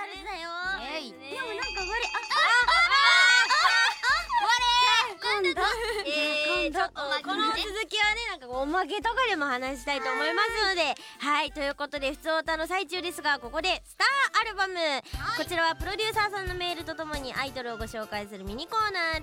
れだよ。 でもなんかちょっとこの続きはね、なんかおまけとかでも話したいと思いますので、はい、ということでふつおたの最中ですが、ここでスターアルバム、こちらはプロデューサーさんのメールとともにアイドルをご紹介するミニコーナーです。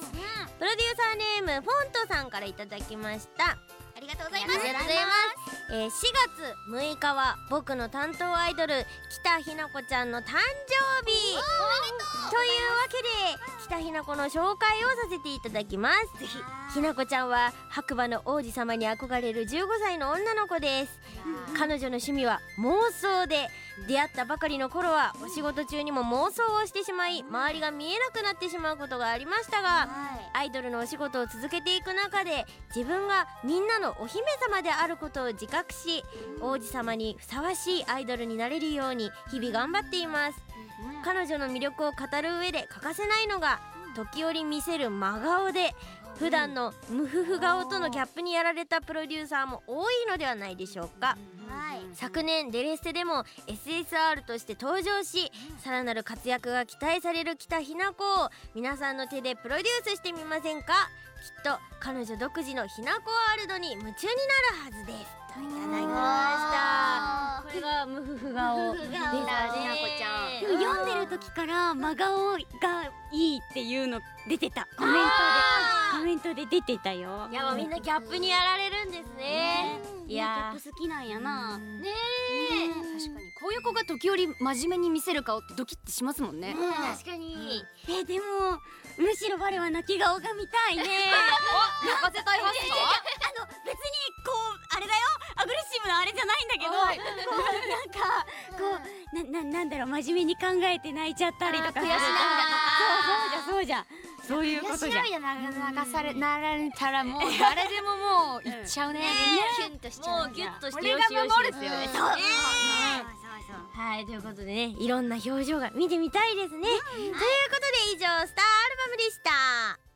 プロデューサーネームフォントさんからいただきました。 ありがとうございます。 4月6日は僕の担当アイドル北ひなこちゃんの誕生日というわけで、北ひなこの紹介をさせていただきます。ひなこちゃんは白馬の王子様に憧れる15歳の女の子です。彼女の趣味は妄想で、出会ったばかりの頃はお仕事中にも妄想をしてしまい、周りが見えなくなってしまうことがありましたが、アイドルのお仕事を続けていく中で、自分がみんなのお姫様であることを自覚し、王子様にふさわしいアイドルになれるように日々頑張っています。彼女の魅力を語る上で欠かせないのが、時折見せる真顔で、普段の無夫婦顔とのギャップにやられたプロデューサーも多いのではないでしょうか。昨年デレステでも SSR として登場し、さらなる活躍が期待される北ひなこを皆さんの手でプロデュースしてみませんか。きっと彼女独自のひなこワールドに夢中になるはずです、といただきました。これが無夫婦顔でしたね、ひなこちゃん。 でも読んでる時から真顔がいいっていうの出てた。コメントで出てたよ。 いや、もうみんなギャップにやられるんですね。いやギャップ好きなんやな。 ねえ、 確かにこういう子が時折真面目に見せる顔ってドキッてしますもんね。 確かに。 でもむしろ我は泣き顔が見たいね。 泣かせたい派ですか？ 別にこうあれだよ、アグレッシブなあれじゃないんだけど、こうなんだろう、真面目に考えて泣いちゃったりとか、 悔し涙とか。 そうじゃそういうことじゃ。 なられたらもう誰でももう言っちゃうね。 キュンとしちゃう。もうギュッとしてこれがよしよし守るですよね。 そうはい、ということでね、いろんな表情が見てみたいですね。ということで以上スターアルバムでした。